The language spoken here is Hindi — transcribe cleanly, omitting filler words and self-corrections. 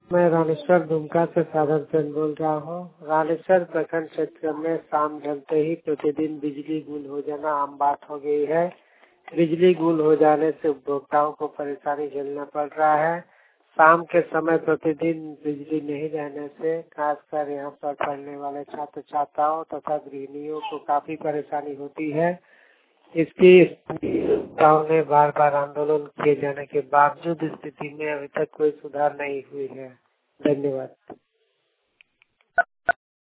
मैं रामेश्वर दुमका से साधन चंद बोल रहा हूँ। रामेश्वर प्रखंड क्षेत्र में शाम ढलते ही प्रतिदिन बिजली गुल हो जाना आम बात हो गई है। बिजली गुल हो जाने से उपभोक्ताओं को परेशानी झेलना पड़ रहा है। शाम के समय प्रतिदिन बिजली नहीं रहने से खासकर यहाँ पर पढ़ने वाले छात्र छात्राओं तथा गृहिणियों को काफी परेशानी होती है। इसकी उपभोक्ताओं ने बार बार आंदोलन किए जाने के बावजूद स्थिति में अभी तक कोई सुधार नहीं हुई है। धन्यवाद।